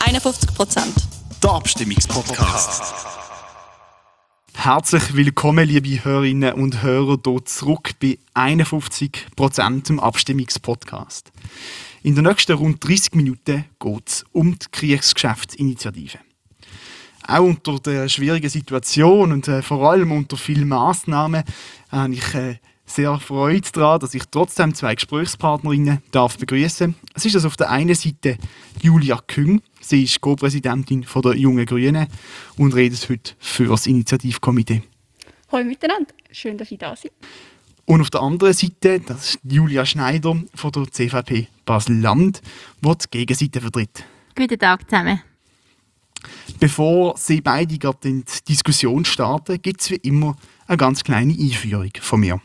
51%. Der Abstimmungspodcast. Herzlich willkommen, liebe Hörerinnen und Hörer, hier zurück bei 51% im Abstimmungspodcast. In den nächsten rund 30 Minuten geht es um die Kriegsgeschäftsinitiative. Auch unter der schwierigen Situation und vor allem unter vielen Massnahmen habe ich sehr Freude daran, dass ich trotzdem zwei Gesprächspartnerinnen begrüßen darf. Es ist also auf der einen Seite Julia Küng. Sie ist Co-Präsidentin der Jungen Grünen und redet heute für das Initiativkomitee. Hallo miteinander, schön, dass ich da bin. Und auf der anderen Seite, das ist Julia Schneider von der CVP Basel-Land, die die Gegenseite vertritt. Guten Tag zusammen. Bevor Sie beide gerade in die Diskussion starten, gibt es wie immer eine ganz kleine Einführung von mir.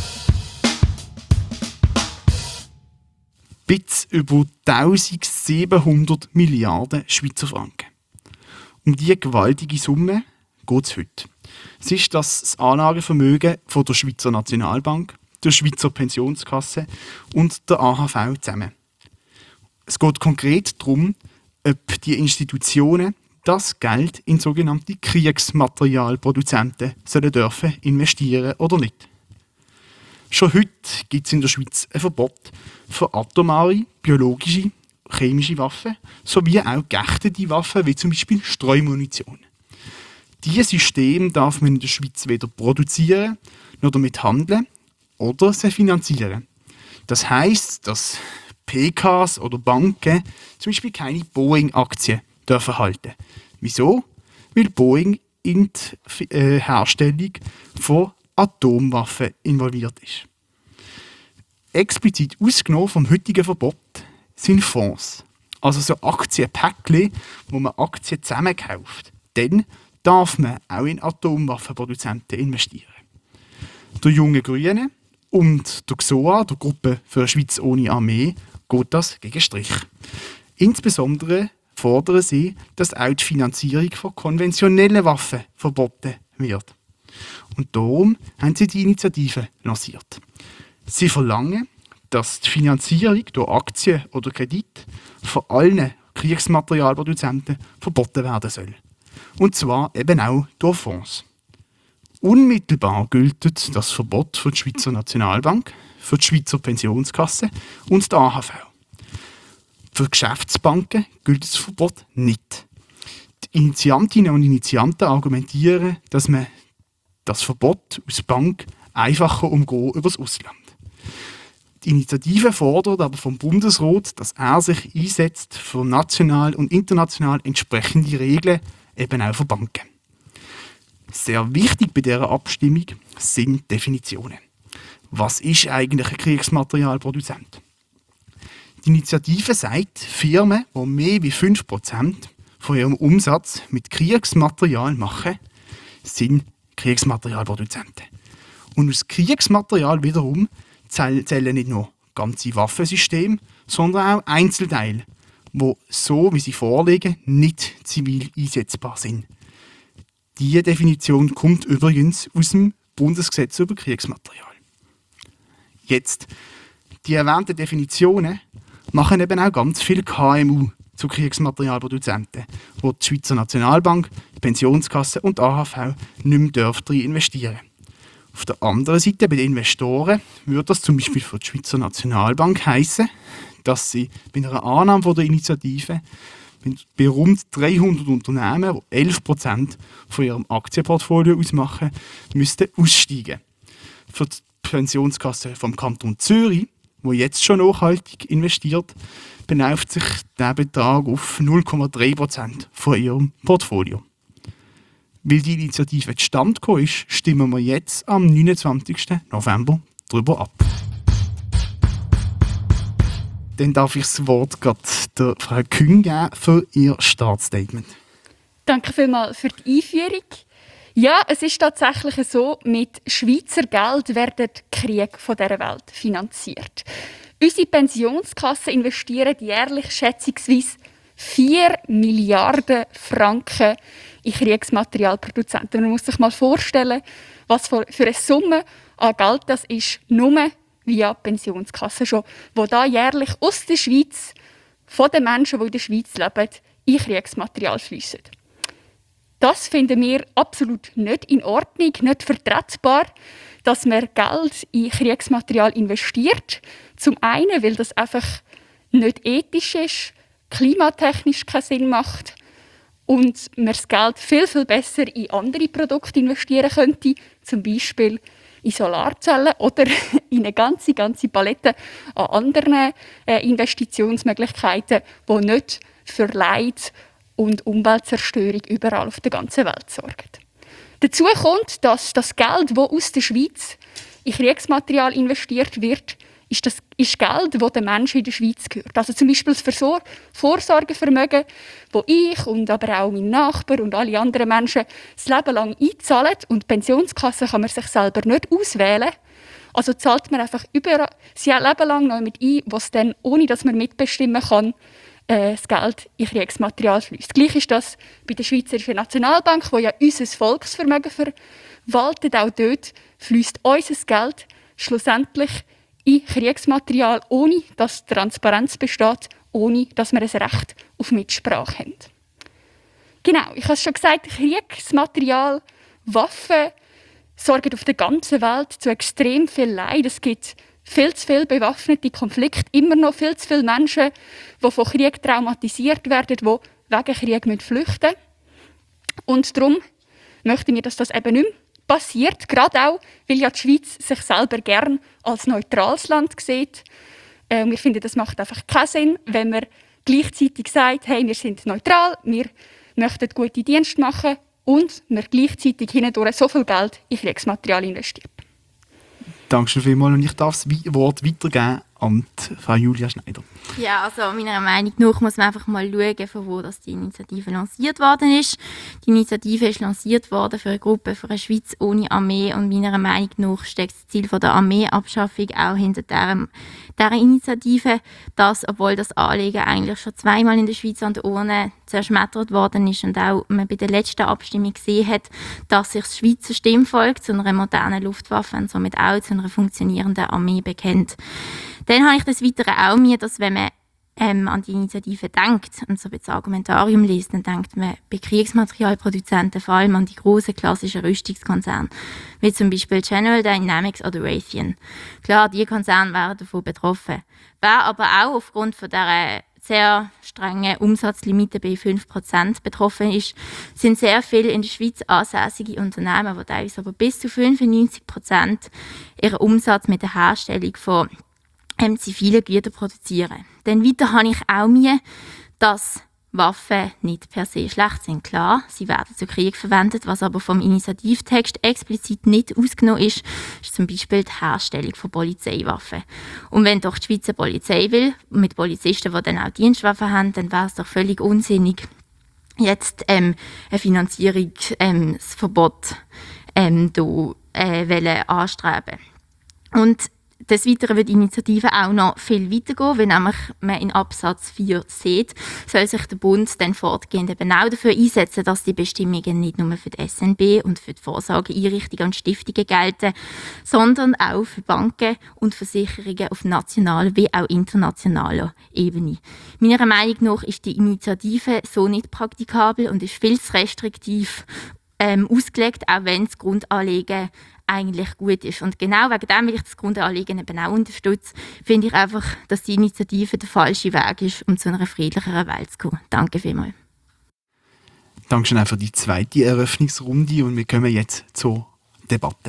Bis über 1700 Milliarden Schweizer Franken. Um diese gewaltige Summe geht es heute. Es ist das Anlagevermögen von der Schweizer Nationalbank, der Schweizer Pensionskasse und der AHV zusammen. Es geht konkret darum, ob die Institutionen das Geld in sogenannte Kriegsmaterialproduzenten sollen dürfen investieren oder nicht. Schon heute gibt es in der Schweiz ein Verbot für atomare, biologische, chemische Waffen sowie auch geächtete Waffen, wie zum Beispiel Streumunition. Diese Systeme darf man in der Schweiz weder produzieren, noch damit handeln oder sie finanzieren. Das heisst, dass PKs oder Banken zum Beispiel keine Boeing-Aktien dürfen halten. Wieso? Weil Boeing in die Herstellung von Atomwaffen involviert ist. Explizit ausgenommen vom heutigen Verbot sind Fonds, also so Aktienpäckchen, wo man Aktien zusammenkauft. Dann darf man auch in Atomwaffenproduzenten investieren. Der Junge Grüne und der GSOA, der Gruppe für eine Schweiz ohne Armee, geht das gegen Strich. Insbesondere fordern sie, dass auch die Finanzierung von konventionellen Waffen verboten wird. Und darum haben sie die Initiative lanciert. Sie verlangen, dass die Finanzierung durch Aktien oder Kredit von allen Kriegsmaterialproduzenten verboten werden soll. Und zwar eben auch durch Fonds. Unmittelbar gilt das Verbot für die Schweizer Nationalbank, für die Schweizer Pensionskasse und die AHV. Für Geschäftsbanken gilt das Verbot nicht. Die Initiantinnen und Initianten argumentieren, dass man das Verbot aus Bank einfacher umgehen über das Ausland. Die Initiative fordert aber vom Bundesrat, dass er sich einsetzt für national und international entsprechende Regeln, eben auch für Banken. Sehr wichtig bei dieser Abstimmung sind Definitionen. Was ist eigentlich ein Kriegsmaterialproduzent? Die Initiative sagt, Firmen, die mehr als 5% von ihrem Umsatz mit Kriegsmaterial machen, sind Kriegsmaterialproduzenten. Und aus Kriegsmaterial wiederum zählen nicht nur ganze Waffensysteme, sondern auch Einzelteile, die so wie sie vorliegen, nicht zivil einsetzbar sind. Diese Definition kommt übrigens aus dem Bundesgesetz über Kriegsmaterial. Jetzt, die erwähnten Definitionen machen eben auch ganz viele KMU zu Kriegsmaterialproduzenten, wo die Schweizer Nationalbank, die Pensionskasse und die AHV nicht mehr dürfen investieren. Auf der anderen Seite, bei den Investoren, würde das zum Beispiel für die Schweizer Nationalbank heissen, dass sie bei einer Annahme der Initiative bei rund 300 Unternehmen, die 11% von ihrem Aktienportfolio ausmachen, müssten aussteigen. Für die Pensionskasse vom Kanton Zürich, wo jetzt schon nachhaltig investiert, beläuft sich der Betrag auf 0,3% von ihrem Portfolio. Weil die Initiative zustande gekommen ist, stimmen wir jetzt am 29. November darüber ab. Dann darf ich das Wort gerade der Frau Küng geben für ihr Startstatement. Danke vielmals für die Einführung. Ja, es ist tatsächlich so, mit Schweizer Geld werden die Kriege dieser Welt finanziert. Unsere Pensionskassen investieren jährlich schätzungsweise 4 Milliarden Franken in Kriegsmaterialproduzenten. Man muss sich mal vorstellen, was für eine Summe an Geld das ist, nur via Pensionskasse schon, wo da jährlich aus der Schweiz von den Menschen, die in der Schweiz leben, in Kriegsmaterial fließen. Das finden wir absolut nicht in Ordnung, nicht vertretbar, dass man Geld in Kriegsmaterial investiert. Zum einen, weil das einfach nicht ethisch ist, klimatechnisch keinen Sinn macht und man das Geld viel, viel besser in andere Produkte investieren könnte, zum Beispiel in Solarzellen oder in eine ganze Palette an anderen Investitionsmöglichkeiten, die nicht für Leid und Umweltzerstörung überall auf der ganzen Welt sorgen. Dazu kommt, dass das Geld, das aus der Schweiz in Kriegsmaterial investiert wird, ist Geld, das den Menschen in der Schweiz gehört. Also zum Beispiel das Vorsorgevermögen, das ich und aber auch mein Nachbar und alle anderen Menschen das Leben lang einzahlen. Und die Pensionskasse kann man sich selber nicht auswählen. Also zahlt man einfach sein Leben lang noch mit ein, was dann, ohne dass man mitbestimmen kann, das Geld in Kriegsmaterial fließt. Gleich ist das bei der Schweizerischen Nationalbank, wo ja unser Volksvermögen verwaltet. Auch dort fließt unser Geld schlussendlich in Kriegsmaterial, ohne dass Transparenz besteht, ohne dass wir ein Recht auf Mitsprache haben. Genau, ich habe es schon gesagt, Kriegsmaterial, Waffen sorgen auf der ganzen Welt zu extrem viel Leid. Es gibt viel zu viele bewaffnete Konflikte, immer noch viel zu viele Menschen, die von Krieg traumatisiert werden, die wegen Krieg flüchten müssen. Und darum möchten wir, dass das eben nicht mehr passiert, gerade auch, weil ja die Schweiz sich selber gern als neutrales Land sieht. Wir finden, das macht einfach keinen Sinn, wenn man gleichzeitig sagt, hey, wir sind neutral, wir möchten gute Dienste machen und wir gleichzeitig hindurch so viel Geld in Kriegsmaterial investiert. Dankeschön vielmals und ich darf das Wort weitergeben an Frau Julia Schneider. Ja, also meiner Meinung nach muss man einfach mal schauen, von wo das die Initiative lanciert worden ist. Die Initiative ist lanciert worden für eine Gruppe für eine Schweiz ohne Armee und meiner Meinung nach steckt das Ziel von der Armeeabschaffung auch hinter dieser Initiative, dass, obwohl das Anliegen eigentlich schon zweimal in der Schweiz an der Urne zerschmettert worden ist und auch man bei der letzten Abstimmung gesehen hat, dass sich das Schweizer Stimmvolk zu einer modernen Luftwaffe und somit auch zu einer funktionierenden Armee bekennt. Dann habe ich das Weitere auch mir, dass wenn man an die Initiative denkt und so das Argumentarium liest, dann denkt man bei Kriegsmaterialproduzenten vor allem an die grossen klassischen Rüstungskonzerne, wie zum Beispiel General Dynamics oder Raytheon. Klar, diese Konzerne wären davon betroffen. Wer aber auch aufgrund von dieser sehr strengen Umsatzlimite bei 5% betroffen ist, sind sehr viele in der Schweiz ansässige Unternehmen, die teilweise aber bis zu 95% ihren Umsatz mit der Herstellung von zivile Güter produzieren. Dann weiter habe ich auch mir, dass Waffen nicht per se schlecht sind. Klar, sie werden zu Krieg verwendet, was aber vom Initiativtext explizit nicht ausgenommen ist zum Beispiel die Herstellung von Polizeiwaffen. Und wenn doch die Schweizer Polizei will, mit Polizisten, die dann auch Dienstwaffen haben, dann wäre es doch völlig unsinnig, jetzt ein Finanzierungsverbot anstreben. Und des Weiteren wird die Initiative auch noch viel weitergehen, wenn nämlich man in Absatz 4 sieht, soll sich der Bund dann fortgehend eben auch dafür einsetzen, dass die Bestimmungen nicht nur für die SNB und für die Vorsorgeeinrichtungen und Stiftungen gelten, sondern auch für Banken und Versicherungen auf nationaler wie auch internationaler Ebene. Meiner Meinung nach ist die Initiative so nicht praktikabel und ist viel zu restriktiv ausgelegt, auch wenn das Grundanliegen eigentlich gut ist. Und genau wegen dem, weil ich das Grundanliegen eben auch unterstütze, finde ich einfach, dass die Initiative der falsche Weg ist, um zu einer friedlicheren Welt zu kommen. Danke vielmals. Dankeschön auch für die zweite Eröffnungsrunde und wir kommen jetzt zur Debatte.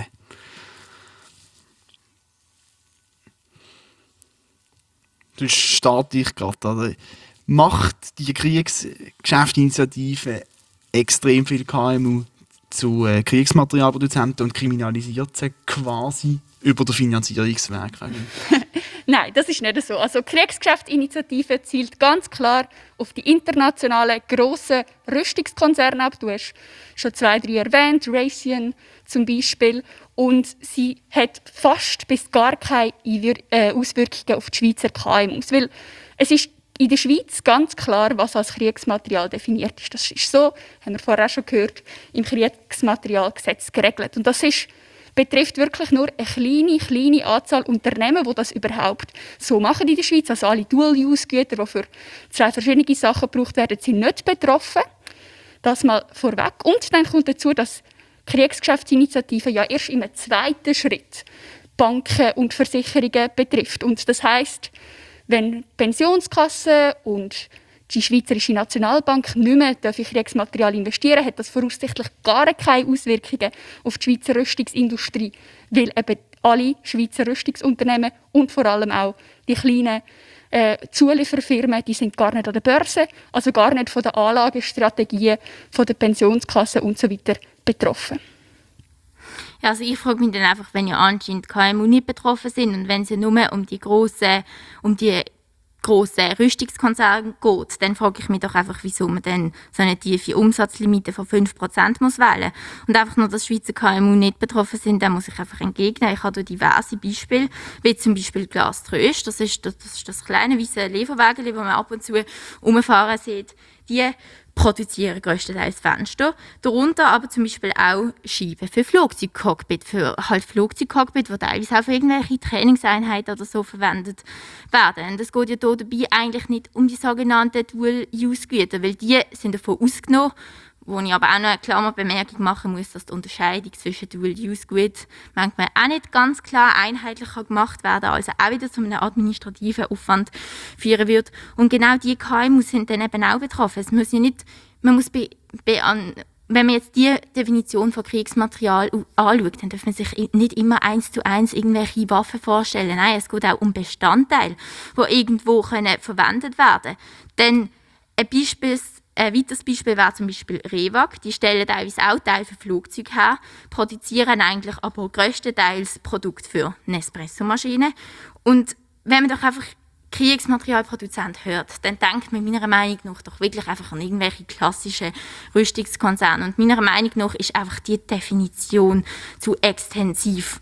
Das starte ich gerade. Macht die Kriegsgeschäftsinitiative extrem viel KMU zu Kriegsmaterialproduzenten und kriminalisiert sie quasi über den Finanzierungsweg? Nein, das ist nicht so. Also die Kriegsgeschäftsinitiative zielt ganz klar auf die internationalen grossen Rüstungskonzerne ab. Du hast schon 2, 3 erwähnt, Raytheon zum Beispiel. Und sie hat fast bis gar keine Auswirkungen auf die Schweizer KMUs. Weil es ist in der Schweiz ganz klar, was als Kriegsmaterial definiert ist. Das ist so, haben wir vorher schon gehört, im Kriegsmaterialgesetz geregelt. Und das ist betrifft wirklich nur eine kleine Anzahl Unternehmen, die das überhaupt so machen in der Schweiz. Also alle Dual-Use-Güter, die für 2 verschiedene Sachen gebraucht werden, sind nicht betroffen. Das mal vorweg. Und dann kommt dazu, dass Kriegsgeschäftsinitiative ja erst im zweiten Schritt Banken und Versicherungen betrifft. Und das heisst, wenn Pensionskassen und die Schweizerische Nationalbank nicht mehr in Kriegsmaterial investieren, hat das voraussichtlich gar keine Auswirkungen auf die Schweizer Rüstungsindustrie, weil eben alle Schweizer Rüstungsunternehmen und vor allem auch die kleinen Zulieferfirmen, die sind gar nicht an der Börse, also gar nicht von den Anlagestrategien, von den Pensionskassen usw. betroffen. Ja, also ich frage mich dann einfach, wenn ja anscheinend KMU nicht betroffen sind und wenn es ja nur um die grossen Rüstungskonzerne geht, dann frage ich mich doch einfach, wieso man dann so eine tiefe Umsatzlimite von 5% muss wählen. Und einfach nur, dass Schweizer KMU nicht betroffen sind, dann muss ich einfach entgegnen. Ich habe hier diverse Beispiele, wie zum Beispiel Glas Tröst. Das ist das kleine weiße Lieferwagen, das man ab und zu rumfahren sieht. Die produzieren grösstenteils Fenster, darunter aber zum Beispiel auch Scheiben für Flugzeugcockpit, für halt Flugzeugcockpit, die teilweise auch für irgendwelche Trainingseinheiten oder so verwendet werden. Und es geht ja hier dabei eigentlich nicht um die sogenannten Dual-Use-Güter, weil die sind davon ausgenommen, wo ich aber auch noch eine Klammerbemerkung machen muss, dass die Unterscheidung zwischen Dual-Use-Gütern manchmal auch nicht ganz klar einheitlich gemacht werden kann, also auch wieder zu einem administrativen Aufwand führen wird. Und genau diese KMU sind dann eben auch betroffen. Es muss ja nicht, wenn man jetzt die Definition von Kriegsmaterial anschaut, dann darf man sich nicht immer 1:1 irgendwelche Waffen vorstellen. Nein, es geht auch um Bestandteile, die irgendwo verwendet werden können. Denn ein weiteres Beispiel wäre zum Beispiel Rewag. Die stellen teilweise auch Teile für Flugzeuge her, produzieren eigentlich aber grösstenteils Produkte für Nespresso-Maschinen. Und wenn man doch einfach Kriegsmaterialproduzent hört, dann denkt man meiner Meinung nach doch wirklich einfach an irgendwelche klassischen Rüstungskonzerne. Und meiner Meinung nach ist einfach die Definition zu extensiv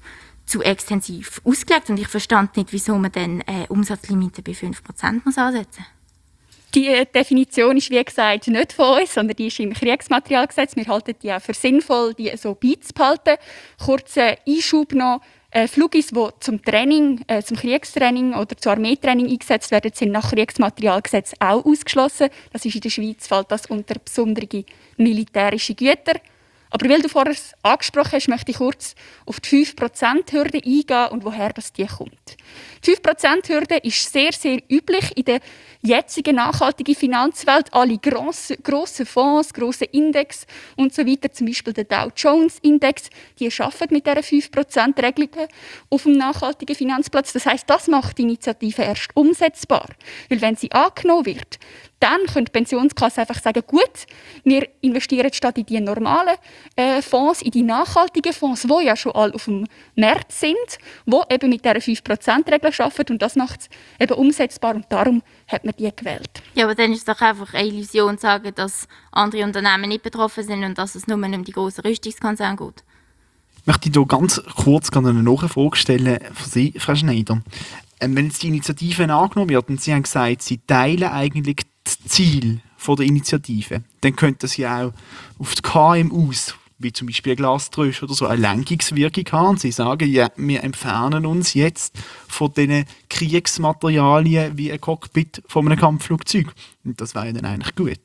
ausgelegt. Und ich verstand nicht, wieso man dann eine Umsatzlimite bei 5% muss ansetzen muss. Die Definition ist, wie gesagt, nicht von uns, sondern die ist im Kriegsmaterialgesetz. Wir halten die auch für sinnvoll, die so beizubehalten. Kurzer Einschub noch. Flugis, die zum Training, zum Kriegstraining oder zum Armeetraining eingesetzt werden, sind nach Kriegsmaterialgesetz auch ausgeschlossen. Das ist in der Schweiz, fällt das unter besondere militärische Güter. Aber weil du vorher angesprochen hast, möchte ich kurz auf die 5%-Hürde eingehen und woher die kommt. Die 5%-Hürde ist sehr, sehr üblich in der jetzigen nachhaltigen Finanzwelt. Alle grossen Fonds, grosse Index und so weiter, zum Beispiel der Dow Jones Index, die arbeiten mit dieser 5%-Regelung auf dem nachhaltigen Finanzplatz. Das heisst, das macht die Initiative erst umsetzbar. Weil wenn sie angenommen wird, dann können die Pensionskassen einfach sagen, gut, wir investieren statt in die normalen Fonds, in die nachhaltigen Fonds, die ja schon alle auf dem Markt sind, die eben mit dieser 5%-Regel arbeiten. Und das macht es eben umsetzbar und darum hat man die gewählt. Ja, aber dann ist es doch einfach eine Illusion zu sagen, dass andere Unternehmen nicht betroffen sind und dass es nur um die grossen Rüstungskonzerne geht. Ich möchte hier ganz kurz eine Nachfrage stellen für Sie, Frau Schneider. Wenn jetzt die Initiative angenommen wird und Sie haben gesagt, Sie teilen eigentlich das Ziel der Initiative, dann könnte das ja auch auf die KMUs, wie zum Beispiel Glas Tröst oder so, eine Lenkungswirkung haben. Und Sie sagen, ja, wir entfernen uns jetzt von diesen Kriegsmaterialien wie ein Cockpit von einem Kampfflugzeug. Und das wäre dann eigentlich gut.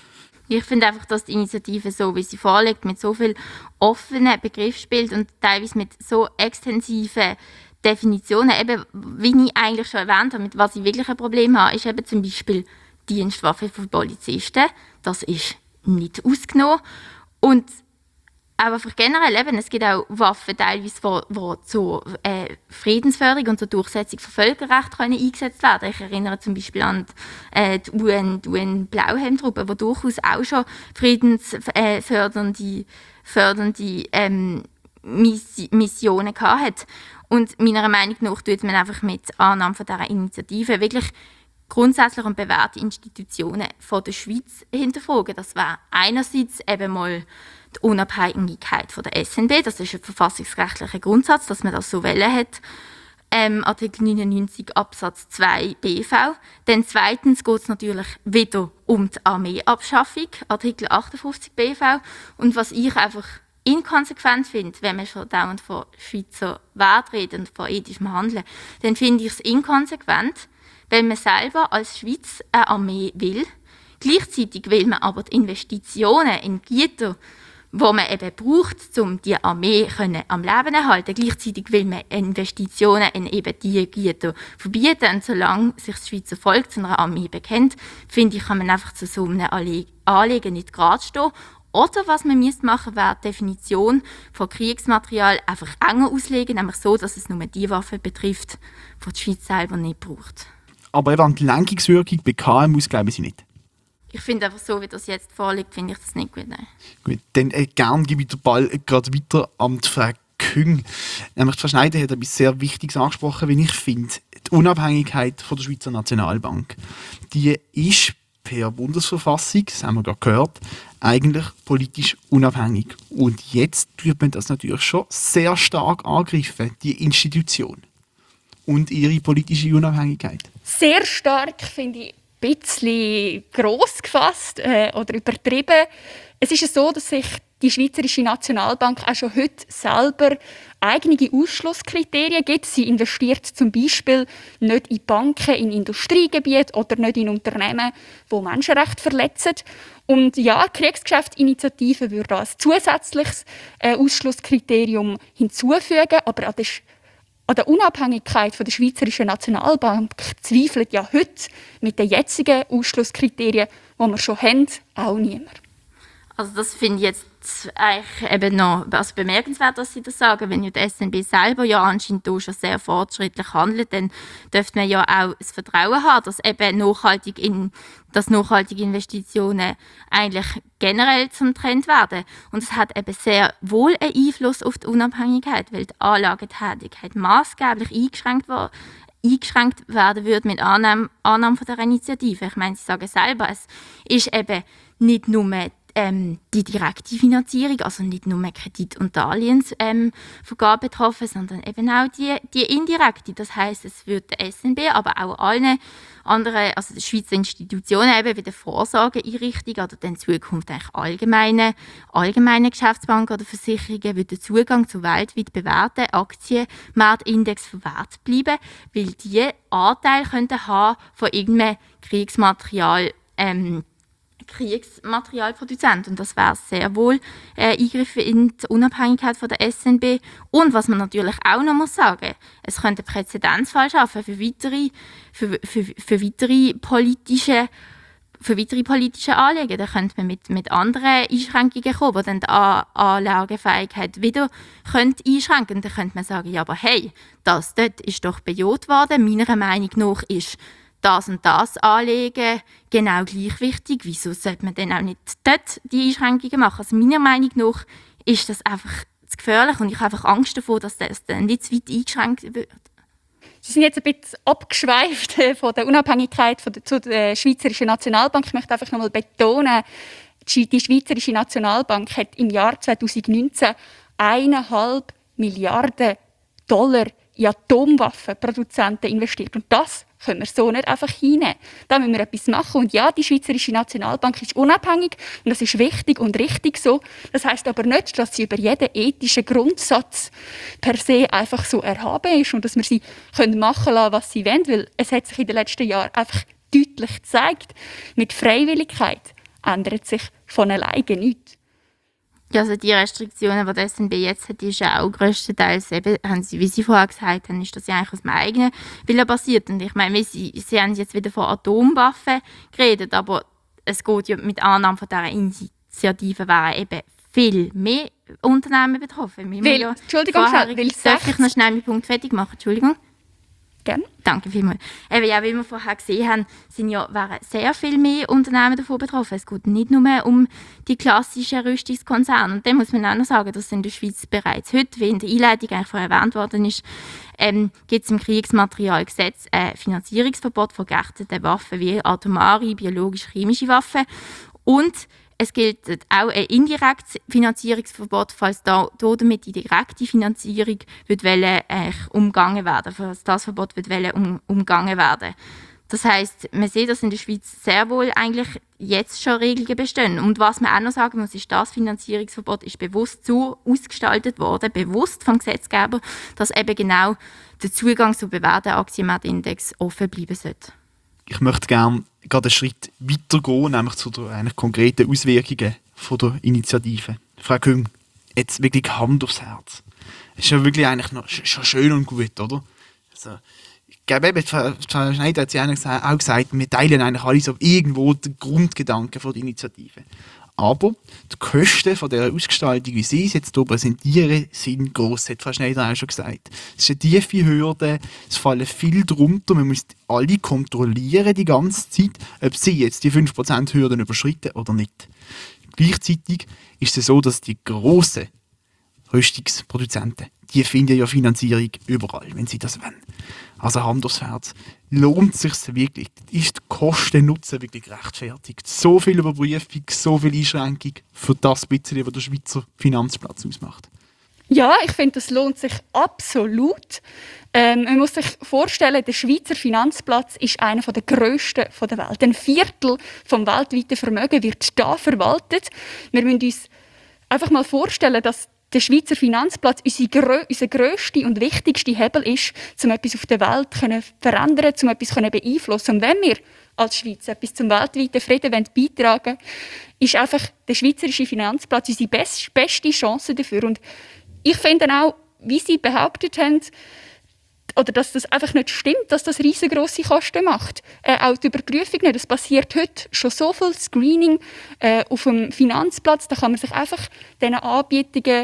Ich finde einfach, dass die Initiative, so wie sie vorliegt, mit so viel offenen Begriffen spielt und teilweise mit so extensiven Definitionen, eben, wie ich eigentlich schon erwähnt habe, mit was ich wirklich ein Problem habe, ist eben zum Beispiel Dienstwaffe für Polizisten. Das ist nicht ausgenommen. Und aber einfach generell, eben, es gibt auch Waffen teilweise, die zur Friedensförderung und zur Durchsetzung von Völkerrecht eingesetzt werden können. Ich erinnere zum Beispiel an die UN-Blauhelmtruppe, die durchaus auch schon friedensfördernde Missionen hatte. Und meiner Meinung nach tut man einfach mit Annahme von dieser Initiative wirklich grundsätzlich und bewährte Institutionen von der Schweiz hinterfragen. Das wäre einerseits eben mal die Unabhängigkeit von der SNB. Das ist ein verfassungsrechtlicher Grundsatz, dass man das so wählen hat. Artikel 99 Absatz 2 BV. Dann zweitens geht es natürlich wieder um die Armeeabschaffung, Artikel 58 BV. Und was ich einfach inkonsequent finde, wenn man schon dauernd von Schweizer Wert redet und von ethischem Handeln, dann finde ich es inkonsequent, weil man selber als Schweiz eine Armee will. Gleichzeitig will man aber die Investitionen in Güter, die man eben braucht, um die Armee am Leben zu halten. Gleichzeitig will man Investitionen in eben diese Güter verbieten. Und solange sich das Schweizer Volk zu einer Armee bekennt, finde ich, kann man einfach zu so einem Anliegen nicht gerade stehen. Oder was man machen müsste, wäre die Definition von Kriegsmaterial einfach enger auslegen, nämlich so, dass es nur die Waffen betrifft, die die Schweiz selber nicht braucht. Aber eben an die Lenkungswirkung bei KMUs glauben Sie nicht. Ich finde einfach so, wie das jetzt vorliegt, finde ich das nicht gut. Nein. Gut, dann gerne gebe ich den Ball gerade weiter an die Frau Küng. Nämlich Frau Schneider hat etwas sehr Wichtiges angesprochen, wie ich finde. Die Unabhängigkeit von der Schweizer Nationalbank. Die ist per Bundesverfassung, das haben wir gerade gehört, eigentlich politisch unabhängig. Und jetzt tut man das natürlich schon sehr stark angreifen, die Institution und ihre politische Unabhängigkeit. Sehr stark, finde ich, ein bisschen gross gefasst oder übertrieben. Es ist ja so, dass sich die Schweizerische Nationalbank auch schon heute selber eigene Ausschlusskriterien gibt. Sie investiert zum Beispiel nicht in Banken, in Industriegebiete oder nicht in Unternehmen, die Menschenrechte verletzen. Und ja, die Kriegsgeschäftsinitiative würde da ein zusätzliches Ausschlusskriterium hinzufügen, aber an der Unabhängigkeit der Schweizerischen Nationalbank zweifelt ja heute mit den jetzigen Ausschlusskriterien, die wir schon haben, auch niemand. Also das finde ich jetzt eigentlich eben noch bemerkenswert, dass Sie das sagen. Wenn ja die SNB selber ja anscheinend schon sehr fortschrittlich handelt, dann dürfte man ja auch das Vertrauen haben, dass eben nachhaltige Investitionen eigentlich generell zum Trend werden. Und es hat eben sehr wohl einen Einfluss auf die Unabhängigkeit, weil die Anlagetätigkeit maßgeblich eingeschränkt werden würde mit Annahme von der Initiative. Ich meine, Sie sagen selber, es ist eben nicht nur die direkte Finanzierung, also nicht nur Kredit- und Darlehensvergabe betroffen, sondern eben auch die indirekte. Das heisst, es wird der SNB, aber auch allen anderen, also die Schweizer Institutionen eben wie der Vorsorgeeinrichtung oder in Zukunft eigentlich allgemeine Geschäftsbanken oder Versicherungen wird der Zugang zu weltweit bewährten Aktienmarktindex verwehrt bleiben, weil die Anteil könnten haben von irgendeinem Kriegsmaterialproduzent. Und das wäre sehr wohl Eingriff in die Unabhängigkeit von der SNB. Und was man natürlich auch noch muss sagen, es könnte einen Präzedenzfall schaffen für weitere politische Anliegen. Da könnte man mit anderen Einschränkungen kommen, die dann die Anlagefähigkeit wieder einschränken könnte. Dann könnte man sagen, ja, aber hey, das dort ist doch bejaht worden. Meiner Meinung nach ist das und das Anlegen genau gleich wichtig. Wieso sollte man dann auch nicht dort die Einschränkungen machen? Also meiner Meinung nach ist das einfach zu gefährlich und ich habe einfach Angst davor, dass das dann nicht zu weit eingeschränkt wird. Sie sind jetzt ein bisschen abgeschweift von der Unabhängigkeit zu der Schweizerischen Nationalbank. Ich möchte einfach noch einmal betonen, die Schweizerische Nationalbank hat im Jahr 2019 $1,5 Milliarden in Atomwaffenproduzenten investiert. Und das können wir so nicht einfach hinnehmen. Da müssen wir etwas machen. Und ja, die Schweizerische Nationalbank ist unabhängig und das ist wichtig und richtig so. Das heisst aber nicht, dass sie über jeden ethischen Grundsatz per se einfach so erhaben ist und dass wir sie machen lassen, was sie wollen. Weil es hat sich in den letzten Jahren einfach deutlich gezeigt, mit Freiwilligkeit ändert sich von alleine nichts. Ja, also die Restriktionen, die die SNB jetzt hat, ist ja auch grösstenteils, eben, wie Sie vorher gesagt haben, ist das ja eigentlich aus dem eigenen Willen basiert. Und ich meine, Sie haben jetzt wieder von Atomwaffen geredet, aber es geht ja mit Annahme von dieser Initiative wären eben viel mehr Unternehmen betroffen. Entschuldigung, darf ich noch schnell meinen Punkt fertig machen? Entschuldigung. Gerne. Danke vielmals. Eben, ja, wie wir vorher gesehen haben, wären sehr viel mehr Unternehmen davon betroffen. Es geht nicht nur um die klassischen Rüstungskonzerne. Und dann muss man auch noch sagen, dass in der Schweiz bereits heute, wie in der Einleitung eigentlich vorher erwähnt worden ist, gibt es im Kriegsmaterialgesetz ein Finanzierungsverbot von geächteten Waffen wie atomare, biologisch-chemische Waffen. Und es gilt auch ein indirektes Finanzierungsverbot, falls damit die direkte Finanzierung umgangen werden, falls das Verbot umgangen werden. Das heisst, man sieht, dass in der Schweiz sehr wohl eigentlich jetzt schon Regelungen bestehen. Und was man auch noch sagen muss, ist, das Finanzierungsverbot ist bewusst so ausgestaltet worden, bewusst vom Gesetzgeber, dass eben genau der Zugang zu bewährten Aktienmarktindex offen bleiben sollte. Ich möchte gerne gerade einen Schritt weiter gehen, nämlich zu den konkreten Auswirkungen von der Initiative. Frau Küng, jetzt wirklich Hand aufs Herz. Es ist ja wirklich eigentlich noch schon schön und gut, oder? Also, ich glaube, eben, Frau Schneider hat sie auch gesagt, wir teilen eigentlich alle so irgendwo den Grundgedanken der Initiative. Aber die Kosten von dieser Ausgestaltung, wie Sie es jetzt hier präsentieren, sind gross, hat Frau Schneider auch schon gesagt. Es ist eine tiefe Hürde, es fallen viel drunter, man muss alle kontrollieren die ganze Zeit, ob sie jetzt die 5% Hürden überschreiten oder nicht. Gleichzeitig ist es so, dass die grossen Rüstungsproduzenten, die finden ja Finanzierung überall, wenn sie das wollen. Also Hand aufs Herz. Lohnt es sich wirklich? Ist die Kosten-Nutzen wirklich gerechtfertigt? So viel Überprüfung, so viel Einschränkung für das bisschen, was der Schweizer Finanzplatz ausmacht. Ja, ich finde, das lohnt sich absolut. Man muss sich vorstellen, der Schweizer Finanzplatz ist einer der grössten der Welt. Ein Viertel vom weltweiten Vermögen wird hier verwaltet. Wir müssen uns einfach mal vorstellen, dass der Schweizer Finanzplatz unser grösster und wichtigster Hebel ist, um etwas auf der Welt zu verändern, um etwas zu beeinflussen. Und wenn wir als Schweiz etwas zum weltweiten Frieden beitragen wollen, ist einfach der schweizerische Finanzplatz unsere beste Chance dafür. Und ich finde auch, wie Sie behauptet haben, oder dass das einfach nicht stimmt, dass das riesengroße Kosten macht. Auch die Überprüfung nicht. Es passiert heute schon so viel Screening auf dem Finanzplatz. Da kann man sich einfach den Anbietern,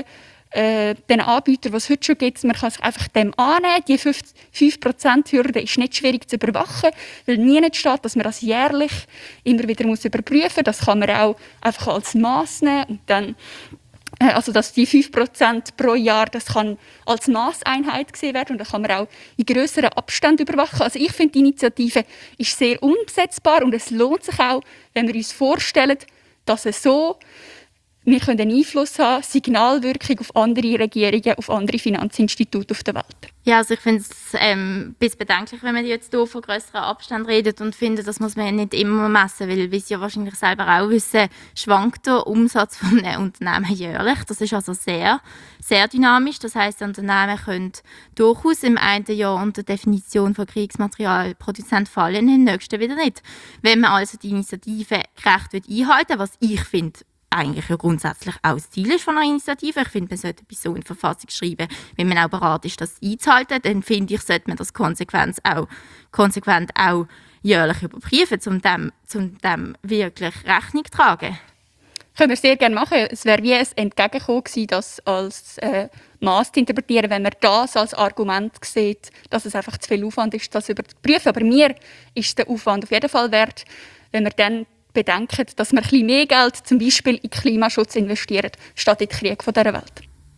die es heute schon gibt, man kann sich einfach dem annehmen. Die 5%-Hürde ist nicht schwierig zu überwachen, weil nie steht, dass man das jährlich immer wieder überprüfen muss. Das kann man auch einfach als Mass nehmen und dann also dass die 5% pro Jahr, das kann als Maßeinheit gesehen werden und das kann man auch in grösseren Abständen überwachen. Also ich finde, die Initiative ist sehr umsetzbar und es lohnt sich auch, wenn wir uns vorstellen, dass es so wir können einen Einfluss haben, Signalwirkung auf andere Regierungen, auf andere Finanzinstitute auf der Welt. Ja, also ich finde es ein bisschen bedenklich, wenn man jetzt hier von grösseren Abständen redet und finde, das muss man nicht immer messen, weil, wie Sie ja wahrscheinlich selber auch wissen, schwankt der Umsatz von einem Unternehmen jährlich. Das ist also sehr, sehr dynamisch. Das heisst, Unternehmen können durchaus im einen Jahr unter der Definition von Kriegsmaterialproduzent fallen, im nächsten wieder nicht. Wenn man also die Initiative gerecht einhalten will, was ich finde, eigentlich ja grundsätzlich auch das Ziel ist von einer Initiative. Ich finde, man sollte etwas so in die Verfassung schreiben, wenn man auch bereit ist, das einzuhalten. Dann finde ich, sollte man das konsequent auch jährlich überprüfen, um dem wirklich Rechnung zu tragen. Können wir sehr gerne machen. Es wäre wie ein Entgegenkommen gewesen, das als Mass zu interpretieren, wenn man das als Argument sieht, dass es einfach zu viel Aufwand ist, das zu überprüfen. Aber mir ist der Aufwand auf jeden Fall wert, wenn wir dann bedenken, dass wir ein bisschen mehr Geld zum Beispiel in Klimaschutz investieren, statt in den Krieg dieser Welt.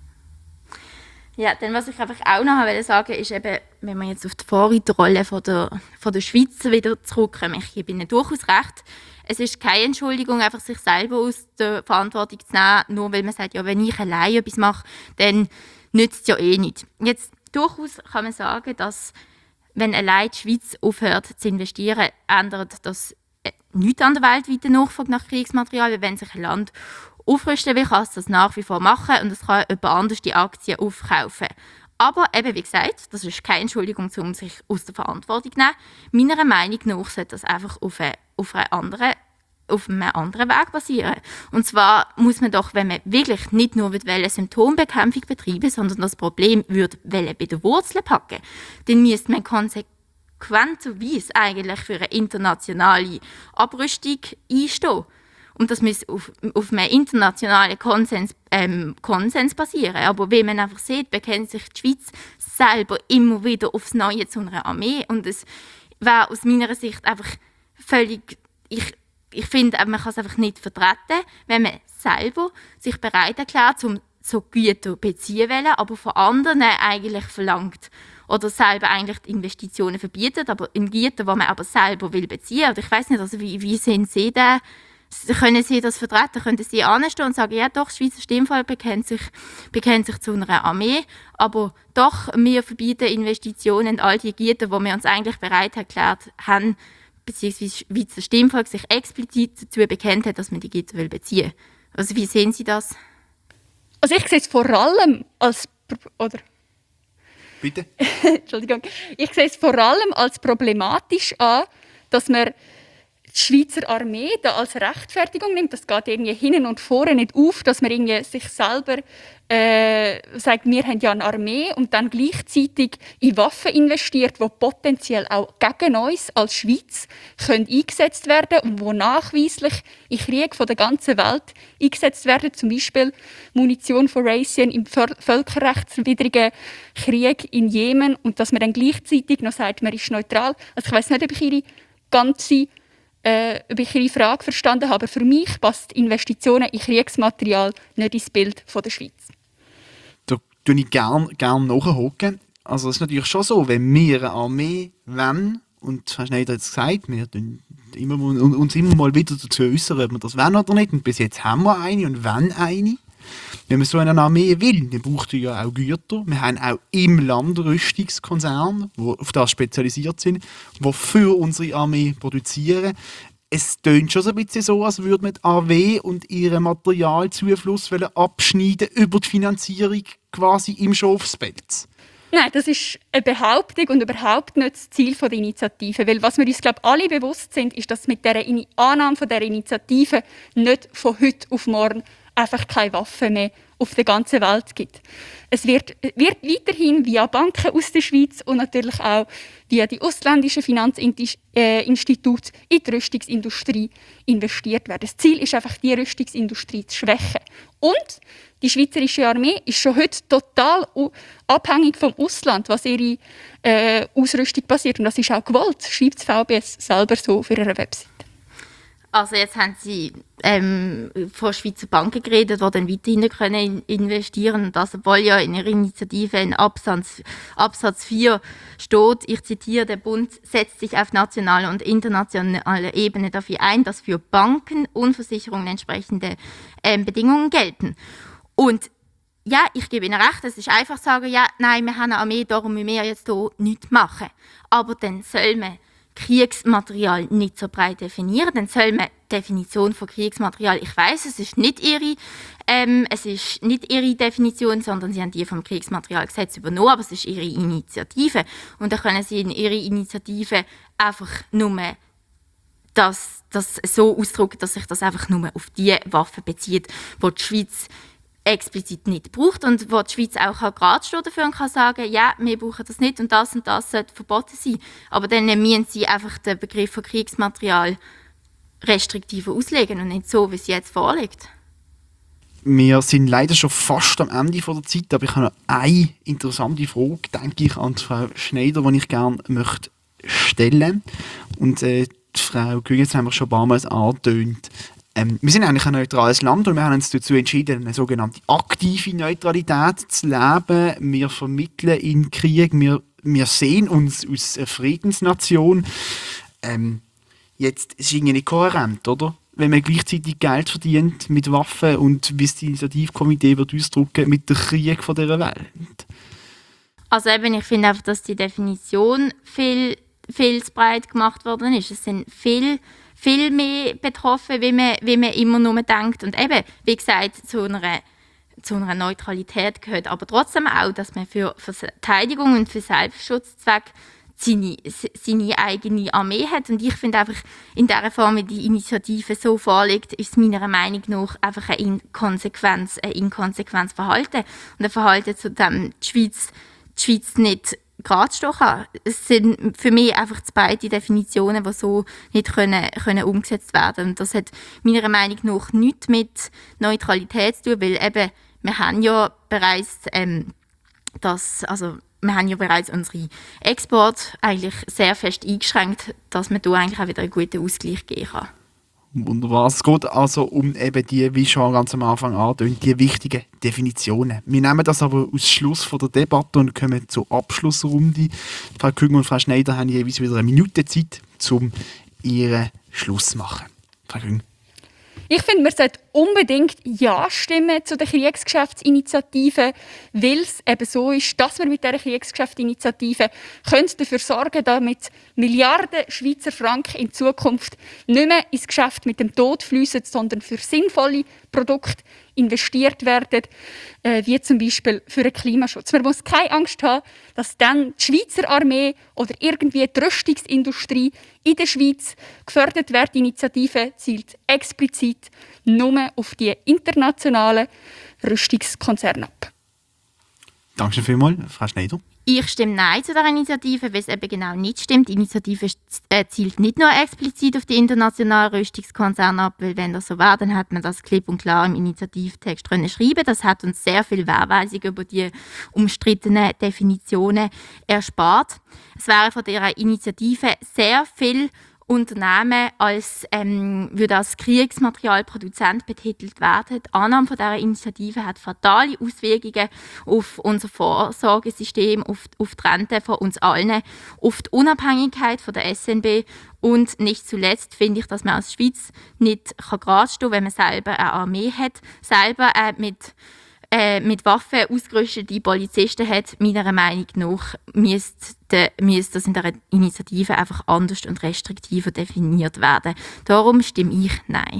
Ja, dann was ich einfach auch noch sagen wollte, ist eben, wenn wir jetzt auf die Vorreiterrolle von der Schweiz wieder zurückkommen, ich gebe Ihnen durchaus recht, es ist keine Entschuldigung, einfach sich selber aus der Verantwortung zu nehmen, nur weil man sagt, ja, wenn ich allein etwas mache, dann nützt es ja eh nicht. Jetzt durchaus kann man sagen, dass wenn allein die Schweiz aufhört zu investieren, ändert das nichts an der weltweiten Nachfrage nach Kriegsmaterial. Wenn sich ein Land aufrüsten will, kann es das nach wie vor machen und es kann jemand anders die Aktien aufkaufen. Aber eben, wie gesagt, das ist keine Entschuldigung, um sich aus der Verantwortung zu nehmen. Meiner Meinung nach sollte das einfach auf einem anderen Weg basieren. Und zwar muss man doch, wenn man wirklich nicht nur Symptombekämpfung betreiben, sondern das Problem bei der Wurzel packen, dann müsste man konsequenterweise eigentlich für eine internationale Abrüstung einstehen. Und das muss auf einem internationalen Konsens basieren. Aber wie man einfach sieht, bekennt sich die Schweiz selber immer wieder aufs Neue zu einer Armee. Und es wäre aus meiner Sicht einfach völlig... Ich finde, man kann es einfach nicht vertreten, wenn man selber sich bereit erklärt, um so Güter beziehen wollen, aber von anderen eigentlich verlangt oder selber eigentlich die Investitionen verbietet, aber in Güter, die man aber selber will beziehen. Oder ich weiß nicht, also wie sehen Sie können Sie das vertreten? Können Sie anstehen und sagen, ja doch, das Schweizer Stimmvolk bekennt sich zu einer Armee, aber doch, wir verbieten Investitionen in all die Güter, wo wir uns eigentlich bereit erklärt haben, beziehungsweise das Schweizer Stimmvolk sich explizit dazu bekennt hat, dass man die Güter beziehen will. Also wie sehen Sie das? Also ich sehe es vor allem als... Oder? Bitte? Entschuldigung. Ich sehe es vor allem als problematisch an, dass man die Schweizer Armee da als Rechtfertigung nimmt. Das geht irgendwie hinten und vorne nicht auf, dass man irgendwie sich selber sagt, wir haben ja eine Armee und dann gleichzeitig in Waffen investiert, die potenziell auch gegen uns als Schweiz können eingesetzt werden und die nachweislich in Kriegen von der ganzen Welt eingesetzt werden. Zum Beispiel Munition von Raytheon im völkerrechtswidrigen Krieg in Jemen und dass man dann gleichzeitig noch sagt, man ist neutral. Also ich weiss nicht, ob ich Ihre Frage verstanden habe, aber für mich passt Investitionen in Kriegsmaterial nicht ins Bild von der Schweiz. Da tue ich gerne nachhaken. Also es ist natürlich schon so, wenn wir eine Armee wollen, und Herr Schneider hat es gesagt, wir tun uns immer mal wieder dazu äußern, ob wir das wollen oder nicht. Und bis jetzt haben wir eine und wollen eine. Wenn man so eine Armee will, dann braucht man ja auch Güter. Wir haben auch im Land Rüstungskonzerne, die auf das spezialisiert sind, die für unsere Armee produzieren. Es tönt schon so ein bisschen so, als würde man die AW und ihren Materialzufluss abschneiden über die Finanzierung quasi im Schafspelz. Nein, das ist eine Behauptung und überhaupt nicht das Ziel der Initiative. Weil was wir uns, glaube ich, alle bewusst sind, ist, dass mit der Annahme dieser Initiative nicht von heute auf morgen einfach keine Waffen mehr auf der ganzen Welt gibt. Es wird weiterhin via Banken aus der Schweiz und natürlich auch via die ausländischen Finanzinstitute in die Rüstungsindustrie investiert werden. Das Ziel ist einfach, die Rüstungsindustrie zu schwächen. Und die schweizerische Armee ist schon heute total abhängig vom Ausland, was ihre Ausrüstung passiert. Und das ist auch gewollt, schreibt das VBS selber so auf ihrer Website. Also jetzt haben Sie von Schweizer Banken geredet, die dann weiterhin können investieren können. Das, obwohl ja in Ihrer Initiative in Absatz 4 steht, ich zitiere, der Bund setzt sich auf nationaler und internationaler Ebene dafür ein, dass für Banken und Versicherungen entsprechende Bedingungen gelten. Und ja, ich gebe Ihnen recht, es ist einfach zu sagen, ja, nein, wir haben eine Armee, darum müssen wir jetzt hier nichts machen. Aber dann soll man Kriegsmaterial nicht so breit definieren, dann soll man die Definition von Kriegsmaterial, ich weiss, es ist nicht ihre Definition, sondern sie haben die vom Kriegsmaterialgesetz übernommen, aber es ist ihre Initiative. Und dann können sie in ihrer Initiative einfach nur das so ausdrücken, dass sich das einfach nur auf die Waffen bezieht, die die Schweiz explizit nicht braucht und wo die Schweiz auch gerade stehen dafür und kann sagen, ja, wir brauchen das nicht und das sollte verboten sein. Aber dann müssen sie einfach den Begriff von Kriegsmaterial restriktiver auslegen und nicht so, wie es jetzt vorliegt. Wir sind leider schon fast am Ende der Zeit, aber ich habe noch eine interessante Frage, denke ich, an Frau Schneider, die ich gerne möchte stellen. Und die Frau Gügens haben wir schon ein paar Mal angetönt. Wir sind eigentlich ein neutrales Land und wir haben uns dazu entschieden, eine sogenannte aktive Neutralität zu leben. Wir vermitteln in Krieg, wir sehen uns als eine Friedensnation. Jetzt ist es irgendwie nicht kohärent, oder? Wenn man gleichzeitig Geld verdient mit Waffen und, wie es das Initiativkomitee wird ausdrücken, mit dem Krieg von dieser Welt. Also eben, ich finde einfach, dass die Definition viel zu breit gemacht worden ist. Es sind viel mehr betroffen, wie man immer nur denkt. Und eben, wie gesagt, zu einer Neutralität gehört aber trotzdem auch, dass man für Verteidigung und für Selbstschutzzweck seine eigene Armee hat. Und ich finde einfach, in der Form, wie die Initiative so vorliegt, ist es meiner Meinung nach einfach ein inkonsequentes Verhalten. Und ein Verhalten, zu dem die Schweiz nicht gerade stehen kann. Es sind für mich einfach beide Definitionen, die so nicht können umgesetzt werden. Und das hat meiner Meinung nach nichts mit Neutralität zu tun, weil eben, wir haben ja bereits unsere Exporte eigentlich sehr fest eingeschränkt, dass man da eigentlich auch wieder einen guten Ausgleich geben kann. Wunderbar. Es geht also um eben die, wie schon ganz am Anfang angetönt, die wichtigen Definitionen. Wir nehmen das aber als Schluss von der Debatte und kommen zur Abschlussrunde. Frau Küng und Frau Schneider haben jeweils wieder eine Minute Zeit, um ihren Schluss zu machen. Frau Küng. Ich finde, man sollte unbedingt Ja stimmen zu der Kriegsgeschäftsinitiative, weil es eben so ist, dass wir mit dieser Kriegsgeschäftsinitiative dafür sorgen können, damit Milliarden Schweizer Franken in Zukunft nicht mehr ins Geschäft mit dem Tod fließen, sondern für sinnvolle Produkte investiert werden, wie zum Beispiel für den Klimaschutz. Man muss keine Angst haben, dass dann die Schweizer Armee oder irgendwie die Rüstungsindustrie in der Schweiz gefördert wird. Die Initiative zielt explizit nur auf die internationalen Rüstungskonzerne ab. Danke vielmals, Frau Schneider. Ich stimme Nein zu dieser Initiative, weil es eben genau nicht stimmt. Die Initiative zielt nicht nur explizit auf die internationalen Rüstungskonzerne ab, weil wenn das so wäre, dann hat man das klipp und klar im Initiativtext schreiben. Das hat uns sehr viel Wehrweisung über die umstrittenen Definitionen erspart. Es wäre von dieser Initiative sehr viel Unternehmen würde als Kriegsmaterialproduzent betitelt werden. Die Annahme von dieser Initiative hat fatale Auswirkungen auf unser Vorsorgesystem, auf die Rente von uns allen, auf die Unabhängigkeit von der SNB und nicht zuletzt finde ich, dass man als Schweiz nicht gerade stehen kann, wenn man selber eine Armee hat, selber mit Waffen ausgerüstete Polizisten hat. Meiner Meinung nach müsste das in der Initiative einfach anders und restriktiver definiert werden. Darum stimme ich Nein.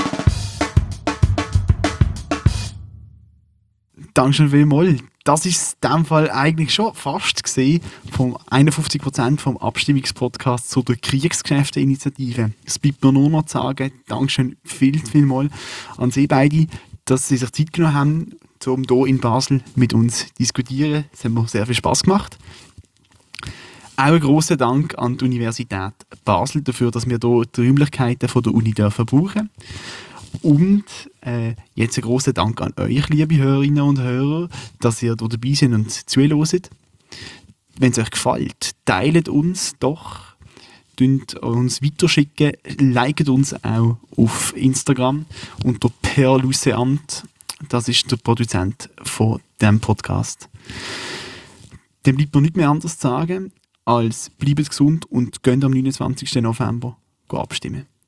Dankeschön vielmals. Das ist in diesem Fall eigentlich schon fast gesehen vom 51% vom Abstimmungspodcast zu der Kriegsgeschäfteinitiative. Es bleibt mir nur noch zu sagen, Dankeschön vielmals an Sie beide, dass Sie sich Zeit genommen haben, um hier in Basel mit uns zu diskutieren. Es hat mir sehr viel Spass gemacht. Auch ein grosser Dank an die Universität Basel dafür, dass wir hier die Räumlichkeiten von der Uni brauchen dürfen. Und jetzt ein grosser Dank an euch, liebe Hörerinnen und Hörer, dass ihr hier dabei seid und zuhört. Wenn es euch gefällt, teilt uns doch, uns weiterschicken, liket uns auch auf Instagram unter perluceamt. Das ist der Produzent von diesem Podcast. Dem bleibt mir nichts mehr anderes zu sagen, als bleibt gesund und geht am 29. November abstimmen.